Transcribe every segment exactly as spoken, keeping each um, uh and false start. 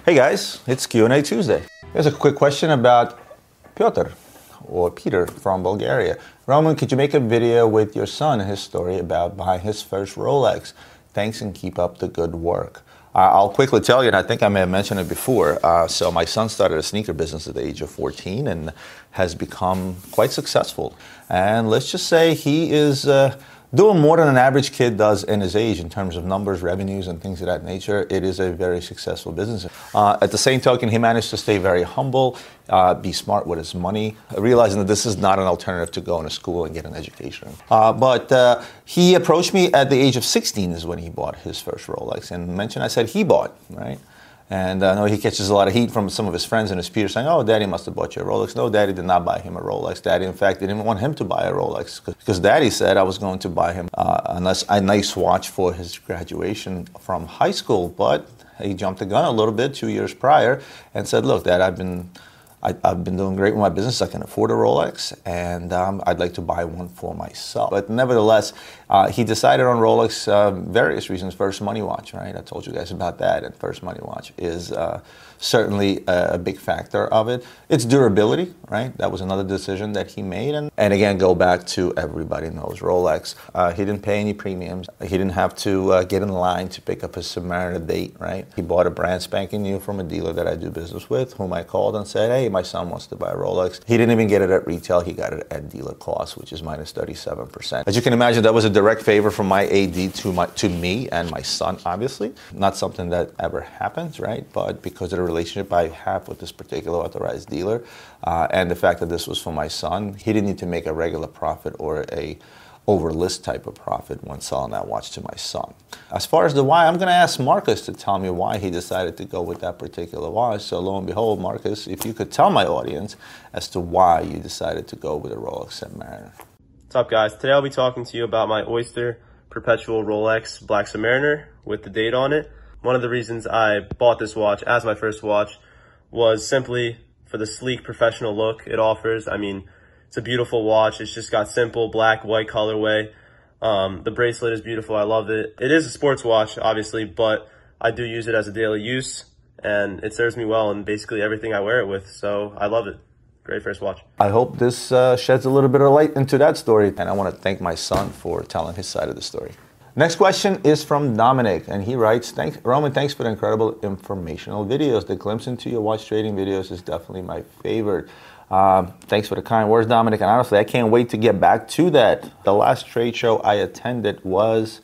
Hey guys, it's Q and A Tuesday. Here's a quick question about Piotr, or Peter from Bulgaria. Roman, could you make a video with your son and his story about buying his first Rolex? Thanks and keep up the good work. Uh, I'll quickly tell you, and I think I may have mentioned it before, uh, so my son started a sneaker business at the age of fourteen and has become quite successful. And let's just say he is uh, doing more than an average kid does in his age in terms of numbers, revenues, and things of that nature. It is a very successful business. Uh, at the same token, he managed to stay very humble, uh, be smart with his money, realizing that this is not an alternative to going to school and get an education. Uh, but uh, he approached me at the age of sixteen is when he bought his first Rolex, and mentioned I said he bought, right? And I know he catches a lot of heat from some of his friends and his peers saying, oh, Daddy must have bought you a Rolex. No, Daddy did not buy him a Rolex. Daddy, in fact, didn't want him to buy a Rolex because Daddy said I was going to buy him uh, a, a nice watch for his graduation from high school. But he jumped the gun a little bit two years prior and said, look, Dad, I've been... I, I've been doing great with my business. I can afford a Rolex, and um, I'd like to buy one for myself. But nevertheless, uh, he decided on Rolex, uh, various reasons. First, money watch, right? I told you guys about that, and first money watch is uh, certainly a, a big factor of it. It's durability, right? That was another decision that he made. And, and again, go back to everybody knows Rolex. Uh, he didn't pay any premiums. He didn't have to uh, get in line to pick up his Submariner date, right? He bought a brand spanking new from a dealer that I do business with, whom I called and said, hey, my son wants to buy a Rolex. He didn't even get it at retail. He got it at dealer cost, which is minus thirty-seven percent. As you can imagine, that was a direct favor from my A D to my to me and my son, obviously. Not something that ever happens, right? But because of the relationship I have with this particular authorized dealer, uh, and the fact that this was for my son, he didn't need to make a regular profit or a over list type of profit when selling that watch to my son. As far as the why, I'm going to ask Marcus to tell me why he decided to go with that particular watch. So lo and behold, Marcus, if you could tell my audience as to why you decided to go with a Rolex Submariner. What's up, guys? Today I'll be talking to you about my Oyster Perpetual Rolex Black Submariner with the date on it. One of the reasons I bought this watch as my first watch was simply for the sleek professional look it offers. I mean, it's a beautiful watch. It's just got simple black, white colorway. Um, the bracelet is beautiful. I love it. It is a sports watch, obviously, but I do use it as a daily use, and it serves me well in basically everything I wear it with. So I love it. Great first watch. I hope this uh, sheds a little bit of light into that story, and I want to thank my son for telling his side of the story. Next question is from Dominic, and he writes, thanks, Roman, thanks for the incredible informational videos. The glimpse into your watch trading videos is definitely my favorite. Um, thanks for the kind words, Dominic, and honestly, I can't wait to get back to that. The last trade show I attended was,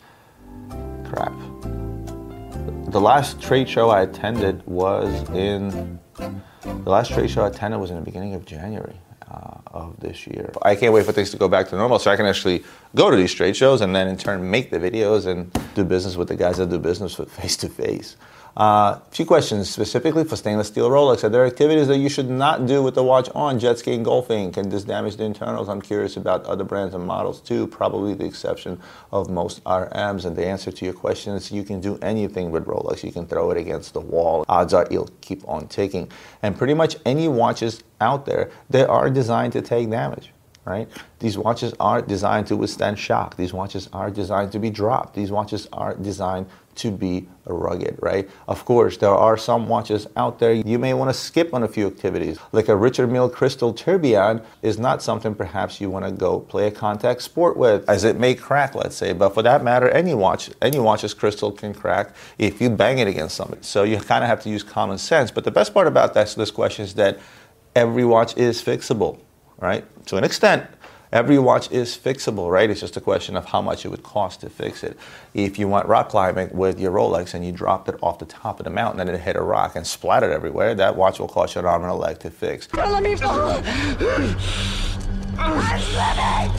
crap. The last trade show I attended was in, the last trade show I attended was in the beginning of January uh, of this year. I can't wait for things to go back to normal so I can actually go to these trade shows and then in turn make the videos and do business with the guys that do business with face to face. A uh, few questions specifically for stainless steel Rolex. Are there activities that you should not do with the watch on? Jet skiing, golfing, can this damage the internals? I'm curious about other brands and models too, probably the exception of most R Ms. And the answer to your question is you can do anything with Rolex. You can throw it against the wall. Odds are it'll keep on ticking. And pretty much any watches out there, they are designed to take damage. Right? These watches are designed to withstand shock. These watches are designed to be dropped. These watches are designed to be rugged, right? Of course, there are some watches out there you may want to skip on a few activities. Like a Richard Mille Crystal Tourbillon is not something perhaps you want to go play a contact sport with, as it may crack, let's say. But for that matter, any watch, any watch's crystal can crack if you bang it against something. So you kind of have to use common sense. But the best part about this, this question is that every watch is fixable. Right? To an extent, every watch is fixable, right? It's just a question of how much it would cost to fix it. If you went rock climbing with your Rolex and you dropped it off the top of the mountain and it hit a rock and splattered everywhere, that watch will cost you an arm and a leg to fix. Don't let me fall! I'm slipping!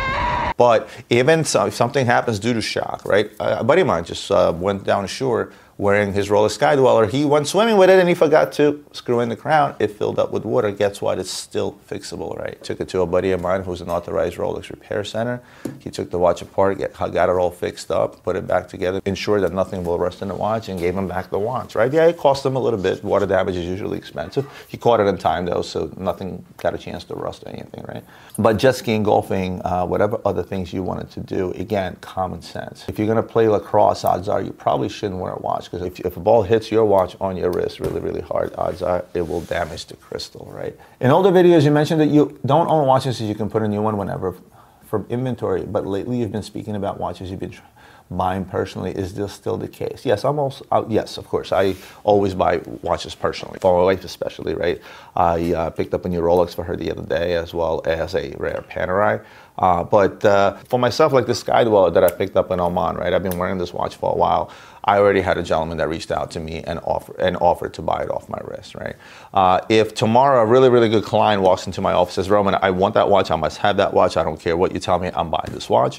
But even so, if something happens due to shock, right? A buddy of mine just uh, went down ashore wearing his Rolex Skydweller. He went swimming with it and he forgot to screw in the crown. It filled up with water. Guess what? It's still fixable, right? Took it to a buddy of mine who's an authorized Rolex repair center. He took the watch apart, get, got it all fixed up, put it back together, ensured that nothing will rust in the watch, and gave him back the watch, right? Yeah, it cost him a little bit. Water damage is usually expensive. He caught it in time, though, so nothing got a chance to rust or anything, right? But jet skiing, golfing, uh, whatever other things you wanted to do, again, common sense. If you're going to play lacrosse, odds are you probably shouldn't wear a watch, because if, if a ball hits your watch on your wrist really, really hard, odds are it will damage the crystal, right? In older videos, you mentioned that you don't own watches so you can put a new one whenever from inventory, but lately you've been speaking about watches you've been buying personally. Is this still the case? Yes, I'm also, uh, yes, of course. I always buy watches personally, for my wife especially, right? I uh, picked up a new Rolex for her the other day, as well as a rare Panerai. Uh, but uh, for myself, like this Skydweller that I picked up in Oman, right? I've been wearing this watch for a while. I already had a gentleman that reached out to me and offer, and offered to buy it off my wrist, right? Uh, if tomorrow a really, really good client walks into my office and says, Roman, I want that watch, I must have that watch, I don't care what you tell me, I'm buying this watch,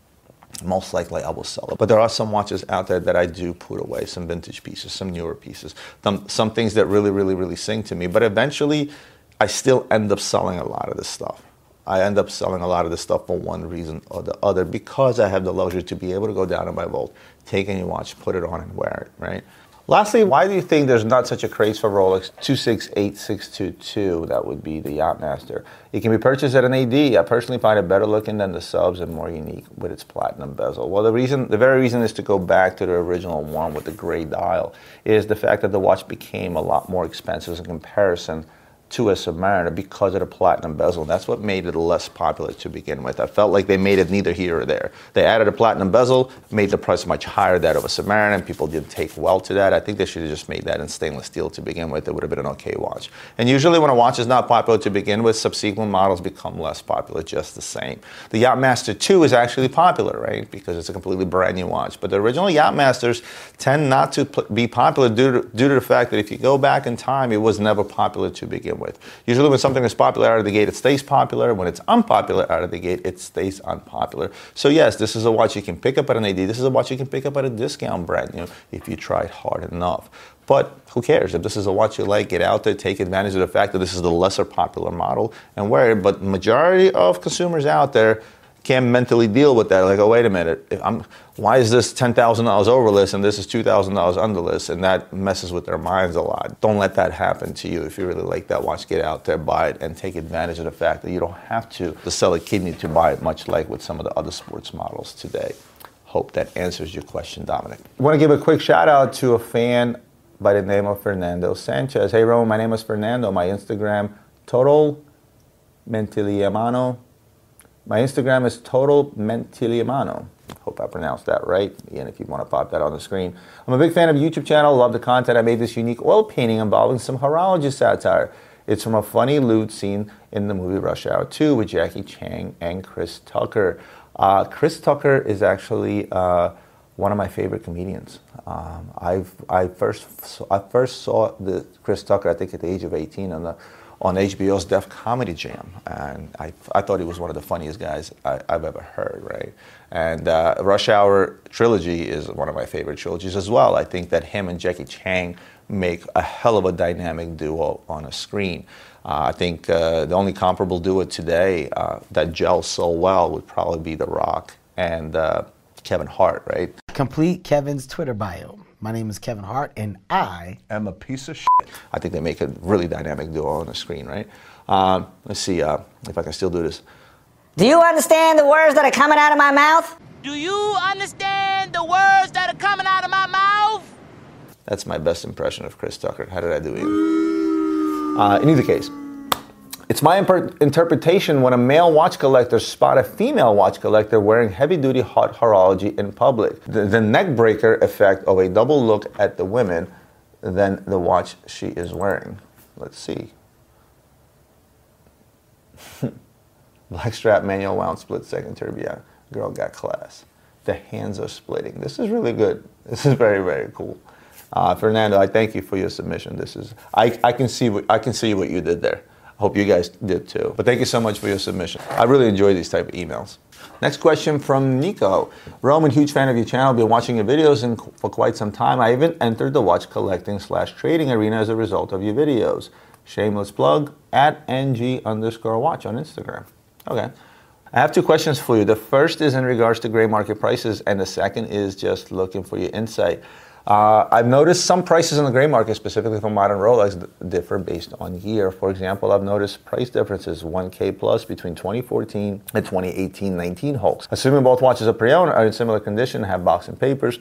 most likely I will sell it. But there are some watches out there that I do put away, some vintage pieces, some newer pieces, some, some things that really, really, really sing to me. But eventually, I still end up selling a lot of this stuff. I end up selling a lot of this stuff for one reason or the other, because I have the luxury to be able to go down to my vault, take any watch, put it on and wear it, right? Lastly, why do you think there's not such a craze for Rolex two six eight six two two? That would be the Yachtmaster. It can be purchased at an A D. I personally find it better looking than the subs and more unique with its platinum bezel. Well, the reason, the very reason is to go back to the original one with the gray dial, is the fact that the watch became a lot more expensive in comparison to a Submariner because of the platinum bezel. That's what made it less popular to begin with. I felt like they made it neither here or there. They added a platinum bezel, made the price much higher that of a Submariner, and people didn't take well to that. I think they should have just made that in stainless steel to begin with. It would have been an okay watch. And usually when a watch is not popular to begin with, subsequent models become less popular just the same. The Yachtmaster two is actually popular, right? Because it's a completely brand new watch. But the original Yachtmasters tend not to be popular due to, due to the fact that if you go back in time, it was never popular to begin with. With. Usually when something is popular out of the gate, it stays popular. When it's unpopular out of the gate, it stays unpopular. So yes, this is a watch you can pick up at an A D. This is a watch you can pick up at a discount brand new if you tried hard enough. But who cares? If this is a watch you like, get out there, take advantage of the fact that this is the lesser popular model and wear it. But the majority of consumers out there can't mentally deal with that. Like, oh, wait a minute, if I'm, why is this ten thousand dollars over list and this is two thousand dollars under list? And that messes with their minds a lot. Don't let that happen to you. If you really like that watch, get out there, buy it, and take advantage of the fact that you don't have to, to sell a kidney to buy it, much like with some of the other sports models today. Hope that answers your question, Dominic. I want to give a quick shout out to a fan by the name of Fernando Sanchez. Hey, Roman, my name is Fernando. My Instagram, Total Mentiliamano. My Instagram is Total Mentiliamano. Hope I pronounced that right. Again, if you want to pop that on the screen. I'm a big fan of the YouTube channel. Love the content. I made this unique oil painting involving some horology satire. It's from a funny lewd scene in the movie Rush Hour two with Jackie Chan and Chris Tucker. Uh, Chris Tucker is actually uh, one of my favorite comedians. Um, I've I first I first saw the Chris Tucker, I think, at the age of eighteen on the on H B O's Def Comedy Jam, and I, I thought he was one of the funniest guys I, I've ever heard, right? And uh, Rush Hour trilogy is one of my favorite trilogies as well. I think that him and Jackie Chan make a hell of a dynamic duo on a screen. Uh, I think uh, the only comparable duo today uh, that gels so well would probably be The Rock and uh, Kevin Hart, right? Complete Kevin's Twitter bio. My name is Kevin Hart, and I am a piece of shit. I think they make a really dynamic duo on the screen, right? Um, let's see uh, if I can still do this. Do you understand the words that are coming out of my mouth? Do you understand the words that are coming out of my mouth? That's my best impression of Chris Tucker. How did I do it? Uh, in either case, it's my imper- interpretation when a male watch collector spot a female watch collector wearing heavy-duty hot horology in public. The, the neck breaker effect of a double look at the women than the watch she is wearing. Let's see. Blackstrap manual wound split second tourbillon. Girl got class. The hands are splitting. This is really good. This is very, very cool. Uh, Fernando, I thank you for your submission. This is I, I can see what I can see what you did there. Hope you guys did too. But thank you so much for your submission. I really enjoy these type of emails. Next question from Nico. Roman, huge fan of your channel. Been watching your videos in, for quite some time. I even entered the watch collecting slash trading arena as a result of your videos. Shameless plug, at N G underscore watch on Instagram. Okay. I have two questions for you. The first is in regards to gray market prices, and the second is just looking for your insight. Uh, I've noticed some prices in the gray market, specifically for modern Rolex, differ based on year. For example, I've noticed price differences one K plus between twenty fourteen and twenty eighteen nineteen holes. Assuming both watches are pre-owned, are in similar condition, have box and papers,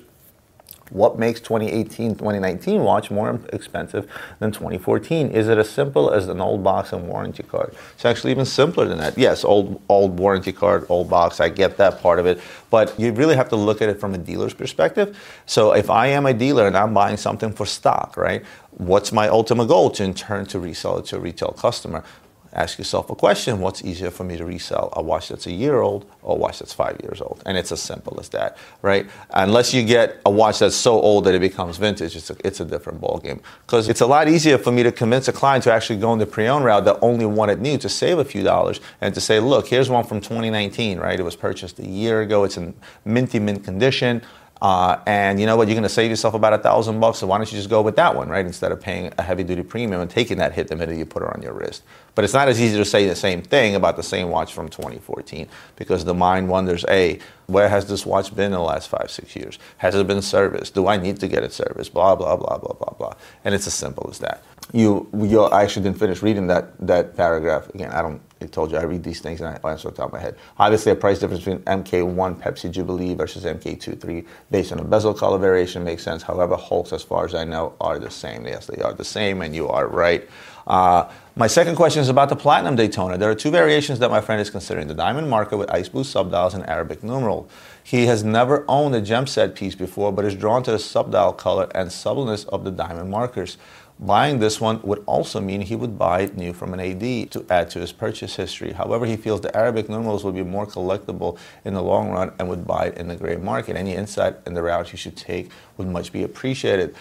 what makes twenty eighteen twenty nineteen watch more expensive than twenty fourteen? Is it as simple as an old box and warranty card? It's actually even simpler than that. Yes, old old warranty card, old box, I get that part of it. But you really have to look at it from a dealer's perspective. So if I am a dealer and I'm buying something for stock, right? What's my ultimate goal? To in turn to resell it to a retail customer. Ask yourself a question, what's easier for me to resell? A watch that's a year old or a watch that's five years old? And it's as simple as that, right? Unless you get a watch that's so old that it becomes vintage, it's a, it's a different ballgame. Because it's a lot easier for me to convince a client to actually go in the pre-owned route that only wanted new to save a few dollars and to say, look, here's one from twenty nineteen, right? It was purchased a year ago. It's in minty mint condition. Uh, and you know what, you're going to save yourself about a thousand bucks, so why don't you just go with that one, right? Instead of paying a heavy duty premium and taking that hit the minute you put it on your wrist. But it's not as easy to say the same thing about the same watch from twenty fourteen, because the mind wonders, A, where has this watch been in the last five, six years? Has it been serviced? Do I need to get it serviced? Blah, blah, blah, blah, blah, blah. And it's as simple as that. You, you I actually didn't finish reading that, that paragraph. Again, I don't, I told you I read these things and I answer off the top of my head. Obviously, a price difference between M K one Pepsi Jubilee versus M K two three based on a bezel color variation makes sense. However, hulks, as far as I know, are the same. Yes, they are the same, and you are right. Uh, my second question is about the Platinum Daytona. There are two variations that my friend is considering: the diamond marker with ice blue subdials and Arabic numeral. He has never owned a gem set piece before, but is drawn to the subdial color and suppleness of the diamond markers. Buying this one would also mean he would buy it new from an A D to add to his purchase history. However, he feels the Arabic numerals would be more collectible in the long run and would buy it in the gray market. Any insight in the route you should take would much be appreciated.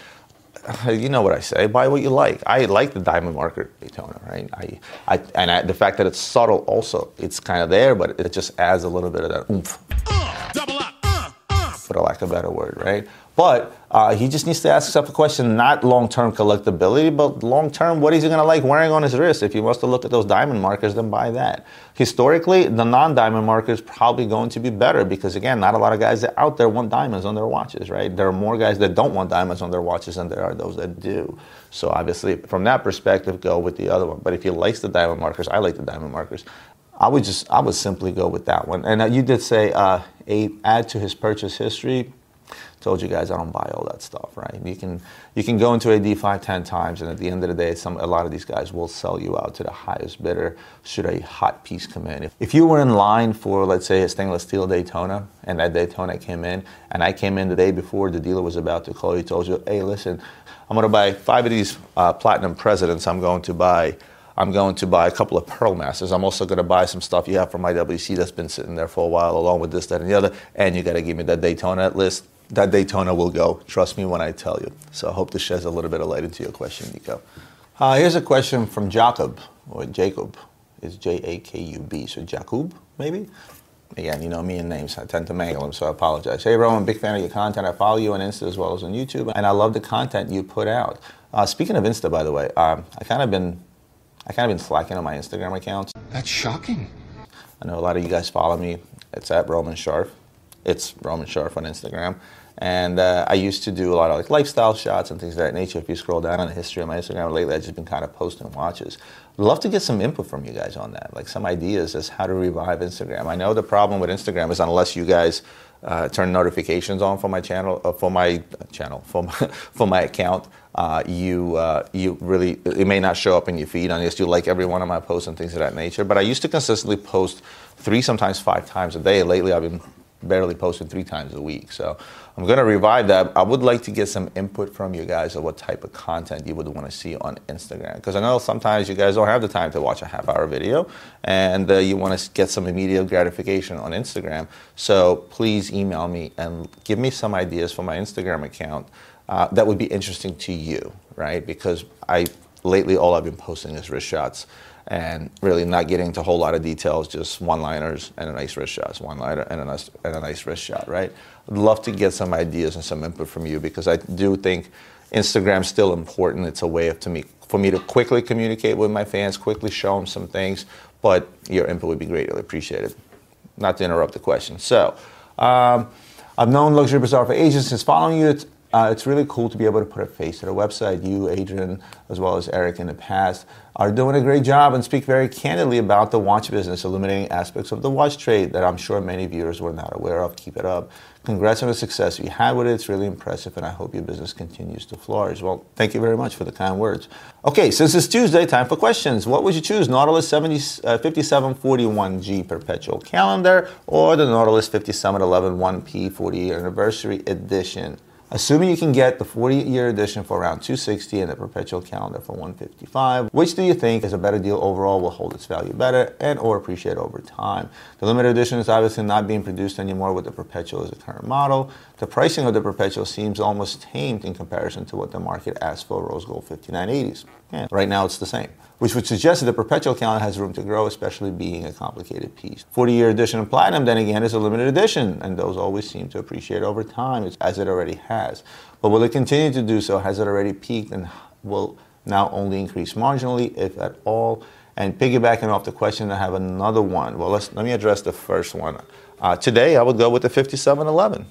You know what I say, buy what you like. I like the diamond marker Daytona, right? I, I, and I, the fact that it's subtle also, it's kind of there, but it just adds a little bit of that oomph. Uh, double up, uh, uh. For the lack of a better word, right? But uh, he just needs to ask himself a question, not long-term collectability, but long-term, what is he going to like wearing on his wrist? If he wants to look at those diamond markers, then buy that. Historically, the non-diamond marker is probably going to be better because, again, not a lot of guys that out there want diamonds on their watches, right? There are more guys that don't want diamonds on their watches than there are those that do. So obviously, from that perspective, go with the other one. But if he likes the diamond markers, I like the diamond markers, I would just, I would simply go with that one. And uh, you did say uh, a, add to his purchase history. Told you guys I don't buy all that stuff, right? You can you can go into A D five, ten times, and at the end of the day, some a lot of these guys will sell you out to the highest bidder should a hot piece come in. If, if you were in line for, let's say, a stainless steel Daytona, and that Daytona came in, and I came in the day before the dealer was about to call you, told you, hey, listen, I'm going to buy five of these uh, Platinum Presidents. I'm going to buy I'm going to buy a couple of Pearl Masters. I'm also going to buy some stuff you have from I W C that's been sitting there for a while, along with this, that, and the other, and you got to give me that Daytona list. That Daytona will go. Trust me when I tell you. So I hope this sheds a little bit of light into your question, Nico. Uh, here's a question from Jacob, or Jacob. It's J A K U B, so Jacob, maybe? Again, you know me and names. I tend to mangle them, so I apologize. Hey, Roman, big fan of your content. I follow you on Insta as well as on YouTube, and I love the content you put out. Uh, speaking of Insta, by the way, um, I kind of been, I kind of been slacking on my Instagram accounts. That's shocking. I know a lot of you guys follow me. It's at Roman Sharf. It's Roman Sharf on Instagram. And uh, I used to do a lot of like lifestyle shots and things of that nature. If you scroll down on the history of my Instagram lately, I've just been kind of posting watches. I'd love to get some input from you guys on that, like some ideas as how to revive Instagram. I know the problem with Instagram is unless you guys uh, turn notifications on for my channel, uh, for my channel, for my, for my account, uh, you uh, you really, it may not show up in your feed unless you like every one of my posts and things of that nature. But I used to consistently post three, sometimes five times a day. Lately, I've been barely posting three times a week. So I'm going to revive that. I would like to get some input from you guys of what type of content you would want to see on Instagram. Because I know sometimes you guys don't have the time to watch a half hour video and uh, you want to get some immediate gratification on Instagram. So please email me and give me some ideas for my Instagram account uh, that would be interesting to you, right? Because I lately all I've been posting is wrist shots. and really not getting into a whole lot of details, just one-liners and a nice wrist shot, one-liner and a nice, and a nice wrist shot, right? I'd love to get some ideas and some input from you, because I do think Instagram's still important. It's a way of, to me, for me to quickly communicate with my fans, quickly show them some things, but your input would be greatly appreciated. Not to interrupt the question. So, um, I've known Luxury Bazaar for ages. Since following you, it's, uh, it's really cool to be able to put a face to the website. You, Adrian, as well as Eric in the past, are doing a great job and speak very candidly about the watch business, illuminating aspects of the watch trade that I'm sure many viewers were not aware of. Keep it up. Congrats on the success you had with it. It's really impressive, and I hope your business continues to flourish. Well, thank you very much for the kind words. Okay, since it's Tuesday, time for questions. What would you choose, Nautilus fifty-seven forty-one G Perpetual Calendar or the Nautilus fifty-seven eleven one P forty-year Anniversary Edition? Assuming you can get the forty-year edition for around two hundred sixty dollars and the Perpetual Calendar for one hundred fifty-five dollars, which do you think is a better deal overall, will hold its value better and or appreciate over time? The limited edition is obviously not being produced anymore with the Perpetual as the current model. The pricing of the Perpetual seems almost tamed in comparison to what the market asks for Rose Gold fifty-nine eighties. Yeah, right now it's the same, which would suggest that the Perpetual Calendar has room to grow, especially being a complicated piece. forty-year edition of Platinum, then again, is a limited edition, and those always seem to appreciate over time, as it already has. But will it continue to do so? Has it already peaked and will now only increase marginally, if at all? And piggybacking off the question, I have another one. Well, let's, let me address the first one. Uh, today, I would go with the fifty-seven eleven.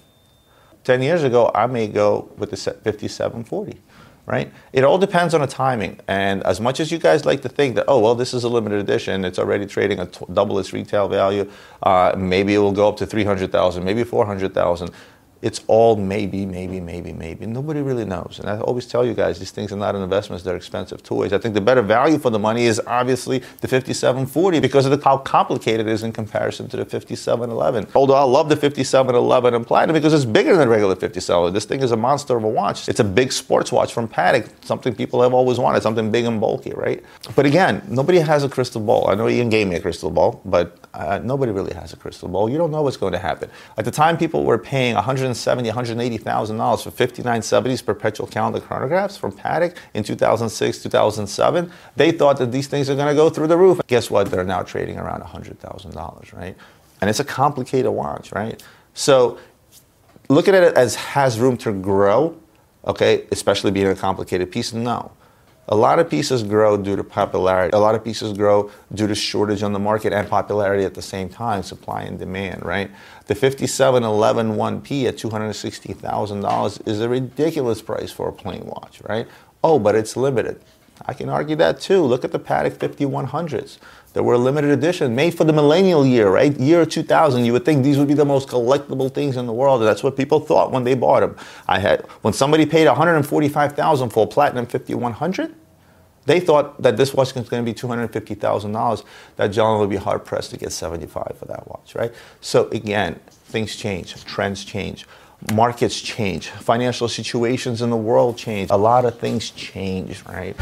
Ten years ago, I may go with the fifty-seven forty. Right? It all depends on the timing. And as much as you guys like to think that, oh, well, this is a limited edition, it's already trading at t- double its retail value, uh, maybe it will go up to three hundred thousand, maybe four hundred thousand. It's all maybe, maybe, maybe, maybe. Nobody really knows. And I always tell you guys, these things are not investments, they're expensive toys. I think the better value for the money is obviously the fifty-seven forty because of the, how complicated it is in comparison to the fifty-seven eleven. Although I love the fifty-seven eleven in Platinum because it's bigger than regular fifty-seven. This thing is a monster of a watch. It's a big sports watch from Patek, something people have always wanted, something big and bulky, right? But again, nobody has a crystal ball. I know Ian gave me a crystal ball, but uh, nobody really has a crystal ball. You don't know what's going to happen. At the time, people were paying one hundred seventy thousand dollars, one hundred eighty thousand dollars for fifty-nine seventies Perpetual Calendar chronographs from Patek in two thousand six, two thousand seven. They thought that these things are going to go through the roof. Guess what? They're now trading around one hundred thousand dollars, right? And it's a complicated watch, right? So look at it as has room to grow, okay, especially being a complicated piece. No. A lot of pieces grow due to popularity. A lot of pieces grow due to shortage on the market and popularity at the same time, supply and demand, right? The fifty-seven eleven one P at two hundred sixty thousand dollars is a ridiculous price for a plain watch, right? Oh, but it's limited. I can argue that too. Look at the Patek fifty-one hundreds. They were a limited edition, made for the millennial year, right? Year two thousand. You would think these would be the most collectible things in the world, and that's what people thought when they bought them. I had when somebody paid one hundred forty-five thousand dollars for a Platinum fifty-one hundred, they thought that this watch was going to be two hundred fifty thousand dollars. That gentleman would be hard pressed to get seventy-five thousand dollars for that watch, right? So again, things change, trends change. Markets change, financial situations in the world change. A lot of things change, right?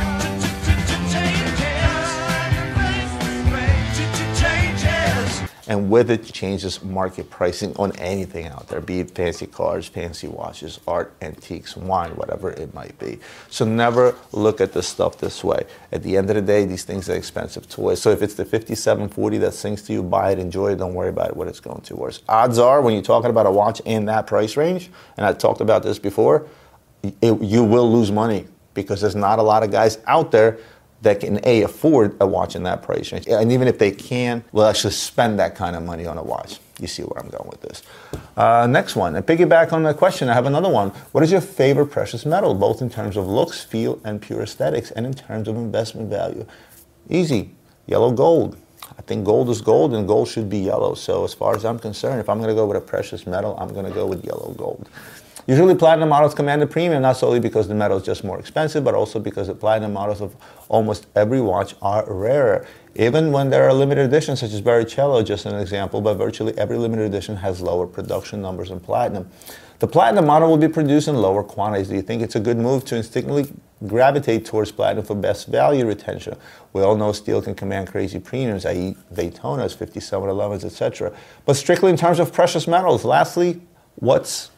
And with it changes market pricing on anything out there, be it fancy cars, fancy watches, art, antiques, wine, whatever it might be. So never look at this stuff this way. At the end of the day, these things are expensive toys. So if it's the fifty-seven forty that sings to you, buy it, enjoy it, don't worry about what it's going to worth. Odds are, when you're talking about a watch in that price range, and I talked about this before, it, you will lose money because there's not a lot of guys out there that can, A, afford a watch in that price range. And even if they can, will actually spend that kind of money on a watch. You see where I'm going with this. Uh, next one, and piggyback on the question, I have another one. What is your favorite precious metal, both in terms of looks, feel, and pure aesthetics, and in terms of investment value? Easy, yellow gold. I think gold is gold, and gold should be yellow. So as far as I'm concerned, if I'm going to go with a precious metal, I'm going to go with yellow gold. Usually platinum models command a premium, not solely because the metal is just more expensive, but also because the platinum models of almost every watch are rarer. Even when there are limited editions, such as Barrichello, just an example, but virtually every limited edition has lower production numbers than platinum. The platinum model will be produced in lower quantities. Do you think it's a good move to instinctively gravitate towards platinum for best value retention? We all know steel can command crazy premiums, that is. Daytonas, fifty-seven elevens, et cetera. But strictly in terms of precious metals, lastly, what's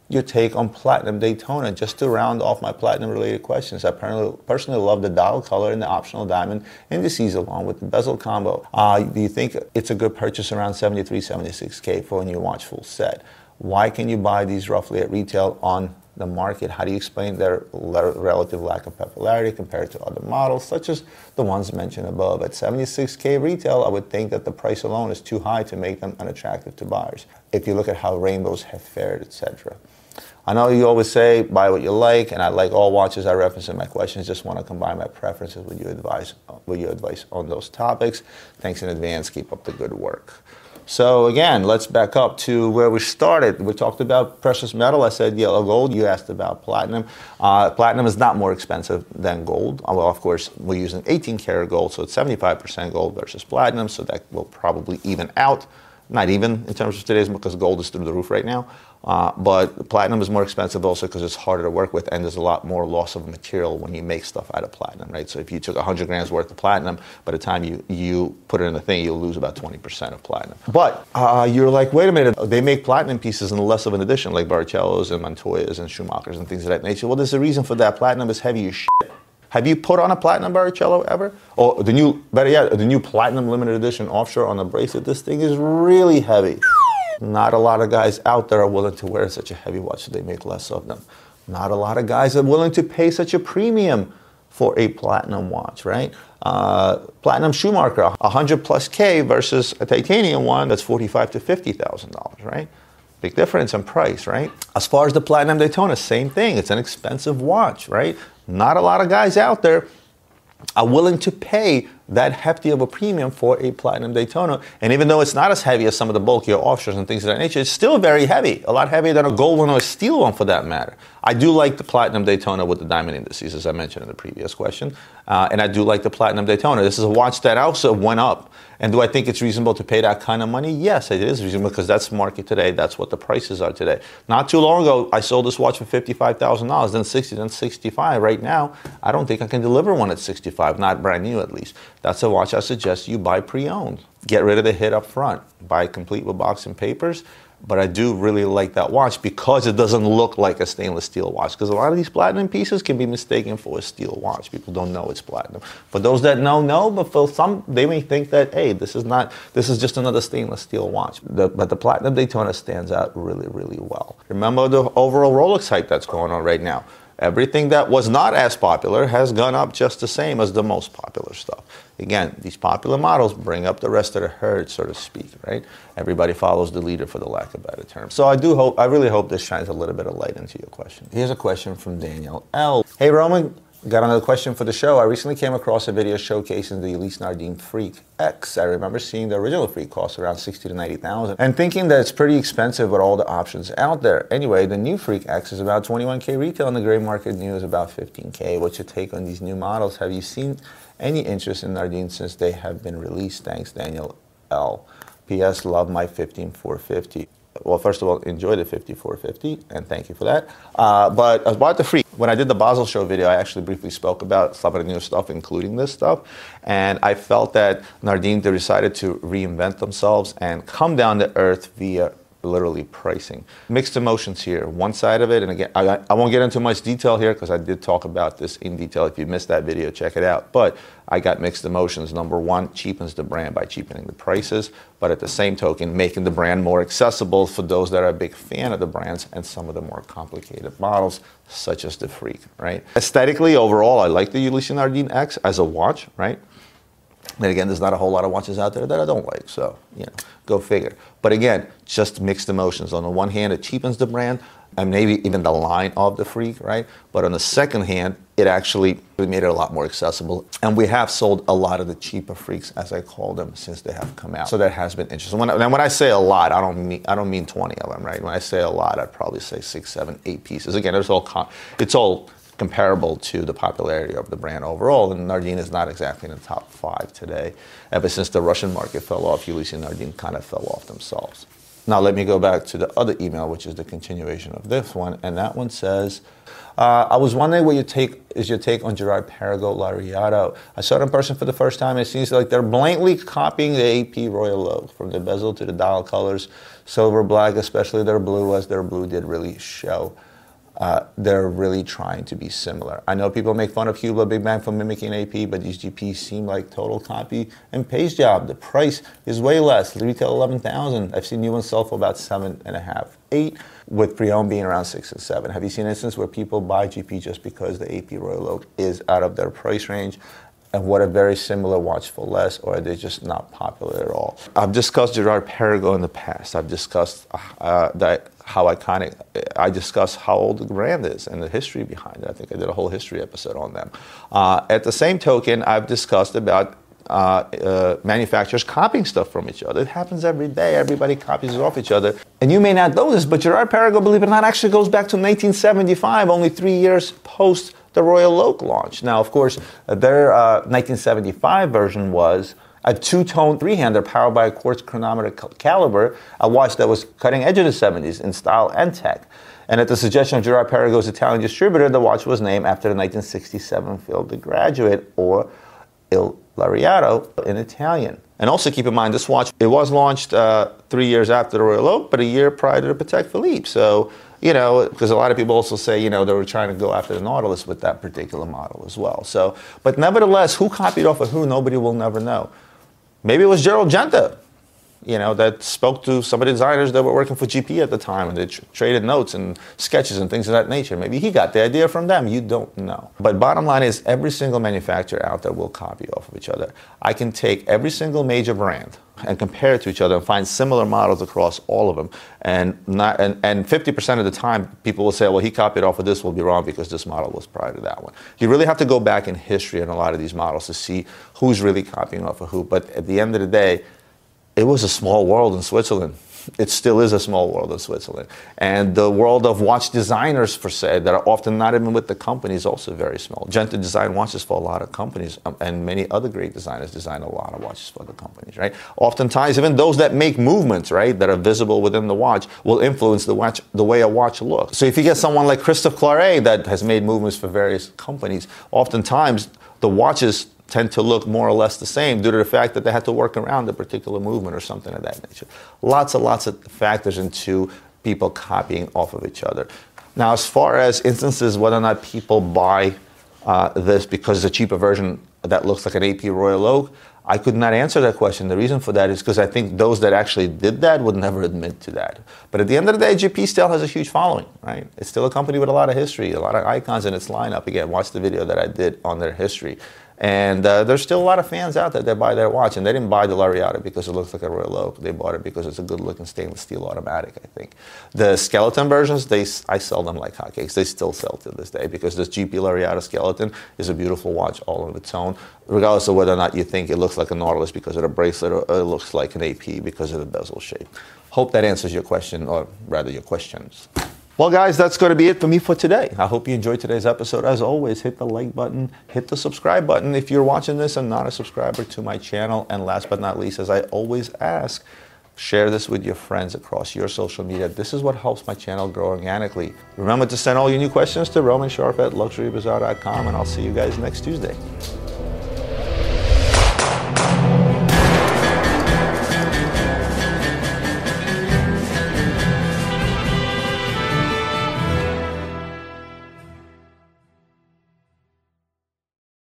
your take on Platinum Daytona, just to round off my platinum-related questions. I personally love the dial color and the optional diamond indices along with the bezel combo. Uh, do you think it's a good purchase around seventy-three, seventy-six K for a new watch full set? Why can you buy these roughly at retail on the market? How do you explain their relative lack of popularity compared to other models, such as the ones mentioned above? At seventy-six K retail, I would think that the price alone is too high to make them unattractive to buyers. If you look at how rainbows have fared, et cetera. I know you always say buy what you like, and I like all watches I reference in my questions. Just want to combine my preferences with your advice, with your advice on those topics. Thanks in advance. Keep up the good work. So again, let's back up to where we started. We talked about precious metal. I said yellow gold. You asked about platinum. Uh, platinum is not more expensive than gold. Well, of course, we're using eighteen karat gold, so it's seventy-five percent gold versus platinum, so that will probably even out. Not even in terms of today's, because gold is through the roof right now. Uh, but platinum is more expensive also because it's harder to work with, and there's a lot more loss of material when you make stuff out of platinum, right? So if you took one hundred grams worth of platinum, by the time you, you put it in the thing, you'll lose about twenty percent of platinum. But uh, you're like, wait a minute, they make platinum pieces in less of an edition, like Barrichellos and Montoyas and Schumachers and things of that nature. Well, there's a reason for that. Platinum is heavy as shit. Have you put on a platinum Barrichello ever? Or the new, better yet, the new platinum limited edition offshore on the bracelet? This thing is really heavy. Not a lot of guys out there are willing to wear such a heavy watch, so they make less of them. Not a lot of guys are willing to pay such a premium for a platinum watch, right? Uh, platinum Schumacher, one hundred plus K versus a titanium one that's forty-five to fifty thousand dollars, right? Big difference in price, right? As far as the Platinum Daytona, same thing. It's an expensive watch, right? Not a lot of guys out there are willing to pay that hefty of a premium for a Platinum Daytona. And even though it's not as heavy as some of the bulkier offshores and things of that nature, it's still very heavy. A lot heavier than a gold one or a steel one for that matter. I do like the Platinum Daytona with the diamond indices, as I mentioned in the previous question. Uh, and I do like the Platinum Daytona. This is a watch that also went up. And do I think it's reasonable to pay that kind of money? Yes, it is reasonable because that's market today. That's what the prices are today. Not too long ago, I sold this watch for fifty-five thousand dollars, then sixty, then sixty-five. Right now, I don't think I can deliver one at sixty-five, not brand new at least. That's a watch I suggest you buy pre-owned. Get rid of the hit up front. Buy complete with box and papers. But I do really like that watch because it doesn't look like a stainless steel watch. Because a lot of these platinum pieces can be mistaken for a steel watch. People don't know it's platinum. For those that know, know. But for some, they may think that, hey, this is not, this is just another stainless steel watch. The, but the Platinum Daytona stands out really, really well. Remember the overall Rolex hype that's going on right now. Everything that was not as popular has gone up just the same as the most popular stuff. Again, these popular models bring up the rest of the herd, so to speak, right? Everybody follows the leader, for the lack of a better term. So I do hope, I really hope this shines a little bit of light into your question. Here's a question from Daniel L. Hey, Roman. Got another question for the show. I recently came across a video showcasing the Ulysse Nardin Freak X. I remember seeing the original Freak cost around sixty to ninety thousand and thinking that it's pretty expensive with all the options out there. Anyway, the new Freak X is about twenty-one K retail and the gray market new is about fifteen K. What's your take on these new models? Have you seen any interest in Nardin since they have been released? Thanks, Daniel L. P S. Love my fifteen four fifty. Well, first of all, enjoy the fifty-four fifty, and thank you for that. Uh, but about the Freak, when I did the Basel Show video, I actually briefly spoke about some of the new stuff, including this stuff. And I felt that Nardin decided to reinvent themselves and come down to earth via literally pricing. Mixed emotions here. One side of it, and again, I, I won't get into much detail here because I did talk about this in detail. If you missed that video, check it out. But I got mixed emotions. Number one, cheapens the brand by cheapening the prices, but at the same token, making the brand more accessible for those that are a big fan of the brands and some of the more complicated models, such as the Freak, right? Aesthetically, overall, I like the Ulysse Nardin X as a watch, right? And again, there's not a whole lot of watches out there that I don't like, so, you know, go figure. But again, just mixed emotions. On the one hand, it cheapens the brand, and maybe even the line of the Freak, right? But on the second hand, it actually made it a lot more accessible. And we have sold a lot of the cheaper Freaks, as I call them, since they have come out. So that has been interesting. When I, and when I say a lot, I don't mean I don't mean twenty of them, right? When I say a lot, I'd probably say six, seven, eight pieces. Again, it's all it's all comparable to the popularity of the brand overall. And Nardin is not exactly in the top five today. Ever since the Russian market fell off, Ulysse and Nardin kind of fell off themselves. Now let me go back to the other email, which is the continuation of this one, and that one says, uh, I was wondering what your take is your take on Girard-Perregaux Lariato. I saw it in person for the first time, and it seems like they're blatantly copying the A P Royal Oak, from the bezel to the dial colors, silver, black, especially their blue, as their blue did really show. Uh, they're really trying to be similar. I know people make fun of Hublot Big Bang for mimicking A P, but these G Ps seem like total copy and paste job. The price is way less. Retail eleven thousand. I've seen new ones sell for about seven and a half, eight, with pre-owned being around six and seven. Have you seen instances where people buy G P just because the A P Royal Oak is out of their price range? And what a very similar watch for less, or are they just not popular at all? I've discussed Girard-Perregaux in the past. I've discussed uh, that how iconic, I discussed how old the brand is and the history behind it. I think I did a whole history episode on them. Uh, at the same token, I've discussed about uh, uh, manufacturers copying stuff from each other. It happens every day. Everybody copies it off each other. And you may not know this, but Girard-Perregaux, believe it or not, actually goes back to nineteen seventy-five, only three years post the Royal Oak launch. Now, of course, their uh, nineteen seventy-five version was a two-tone three-hander powered by a quartz chronometer caliber, a watch that was cutting edge of the seventies in style and tech. And at the suggestion of Girard-Perregaux's Italian distributor, the watch was named after the nineteen sixty-seven film The Graduate, or Il Lariato in Italian. And also keep in mind, this watch, it was launched uh, three years after the Royal Oak, but a year prior to the Patek Philippe. So, you know, because a lot of people also say, you know, they were trying to go after the Nautilus with that particular model as well. So, but nevertheless, who copied off of who, nobody will never know. Maybe it was Gerald Genta, you know, that spoke to some of the designers that were working for G P at the time, and they tr traded notes and sketches and things of that nature. Maybe he got the idea from them. You don't know. But bottom line is, every single manufacturer out there will copy off of each other. I can take every single major brand and compare it to each other and find similar models across all of them. And not and, and fifty percent of the time, people will say, well, he copied off of this, will be wrong because this model was prior to that one. You really have to go back in history in a lot of these models to see who's really copying off of who. But at the end of the day, it was a small world in Switzerland. It still is a small world in Switzerland. And the world of watch designers, per se, that are often not even with the company, is also very small. Genta designed watches for a lot of companies, um, and many other great designers design a lot of watches for the companies, right? Oftentimes, even those that make movements, right, that are visible within the watch, will influence the watch, the way a watch looks. So if you get someone like Christophe Claret that has made movements for various companies, oftentimes the watches tend to look more or less the same due to the fact that they had to work around a particular movement or something of that nature. Lots and lots of factors into people copying off of each other. Now, as far as instances whether or not people buy uh, this because it's a cheaper version that looks like an A P Royal Oak, I could not answer that question. The reason for that is because I think those that actually did that would never admit to that. But at the end of the day, G P still has a huge following, right? It's still a company with a lot of history, a lot of icons in its lineup. Again, watch the video that I did on their history. And uh, there's still a lot of fans out there that buy their watch, and they didn't buy the Lariato because it looks like a Royal Oak. They bought it because it's a good-looking stainless steel automatic, I think. The skeleton versions, they I sell them like hotcakes. They still sell to this day because this G P Lariato skeleton is a beautiful watch all on its own, regardless of whether or not you think it looks like a Nautilus because of the bracelet or it looks like an A P because of the bezel shape. Hope that answers your question, or rather your questions. Well, guys, that's going to be it for me for today. I hope you enjoyed today's episode. As always, hit the like button, hit the subscribe button if you're watching this and not a subscriber to my channel. And last but not least, as I always ask, share this with your friends across your social media. This is what helps my channel grow organically. Remember to send all your new questions to roman sharf at luxury bazaar dot com, and I'll see you guys next Tuesday.